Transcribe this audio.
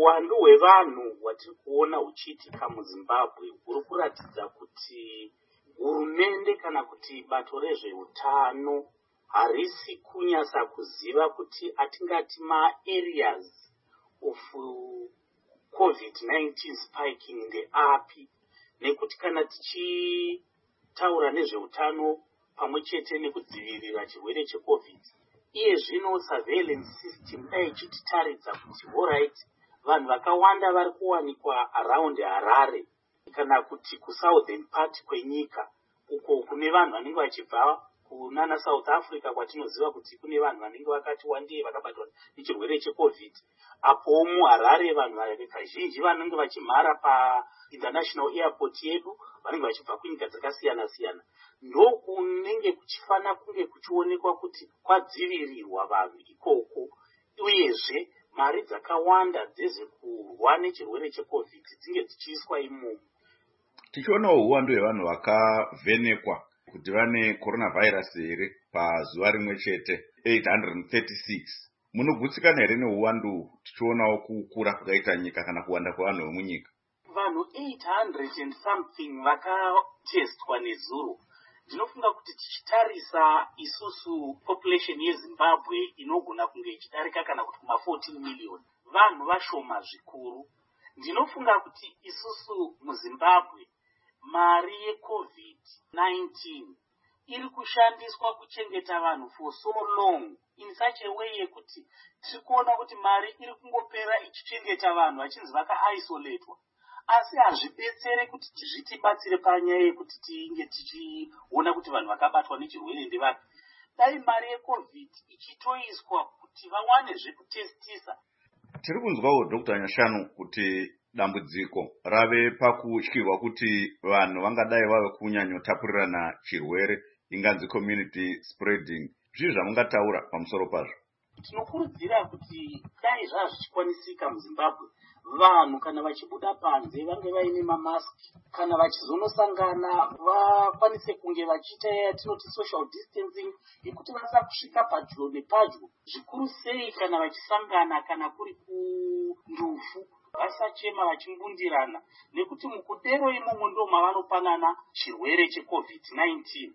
uwandu hwevanhu hwatiri kuona huchiitika muZimbabwe huri kuratidza kuti hurumende kana kuti bato rezveutano harisi kunyasa kuziva kuti atingati maareas of COVID-19 spiking ndeapi, nekuti kana tichitaura nezveutano pamwe chete nekudzivirira chirwere cheCovid, iye zvino surveillance system dai ichititaridza kuti alright, vanhu vakawanda vari kuwanikwa around Harare kana kuti kusouthern part kwenyika, uko kune vanhu vanenge vachibva kunana South Africa kwatinoziva kuti kune vanhu vanenge vakati wandei vakabatwa nechirwere cheCovid. Apo muHarare vanhu vazhinji vanenge vachimhara painternational airport yedu vanenge vachibva kunyika dzakasiyana siyana. Ndokunenge kuchifana kunge kuchionekwa kuti kwadzivirirwa vanhu ikoko, uyezve mari dzakawanda dzezvekurwa nechirwere cheCovid dzinge dzichiiswa imomo. Tichionawo uwandu hwevanhu vakavhenekwa kuti vane coronavirus here pazuva rimwe chete 836. Munogutsikana here neuwandu tichionawo kukura kwakaita nyika kana kuwanda kwevanhu vemunyika? Vanhu 800 and something vakatestwa nezuro. Ndinofunga kuti tichitarisa isusu population yeZimbabwe inogona kunge ichidarika kana kuti kuma 14 million, vanhu vashoma zvikuru. Ndinofunga kuti isusu muZimbabwe mari yeCovid-19 iri kushandiswa kuchengeta vanhu for so long in such a way yekuti tiri kuona kuti mari iri kungopera ichichengeta vanhu vachinzi vakaisoletwa, asi hazvibetsere kuti zvitibatsire panyaya yekuti tinge tichiona kuti vanhu vakabatwa nechirwere ndevapi. Dai mari yeCovid ichitoiswa kuti vawane zvekutestisa. Tiri kunzwawo Dr. Nyashanu kuti dambudziko rave pakutyirwa kuti vanhu vangadai vave kunyanyotapurirana chirwere, inganzi community spreading. Zvii zvamungataura pamusoro pazvo? Tinokurudzira kuti dai zvazvichikwanisika muZimbabwe, vanhu kana vachibuda panze vange vaine mamaski, kana vachizonosangana vakwanise kunge vachiita yatinoti social distancing, yekuti vasa kusvika padyo nepadyo, zvikuru sei kana vachisangana kana kuri kundufu vasachema vachimbundirana, nekuti mukudero imomo ndo mavanopanana chirwere cheCovid-19.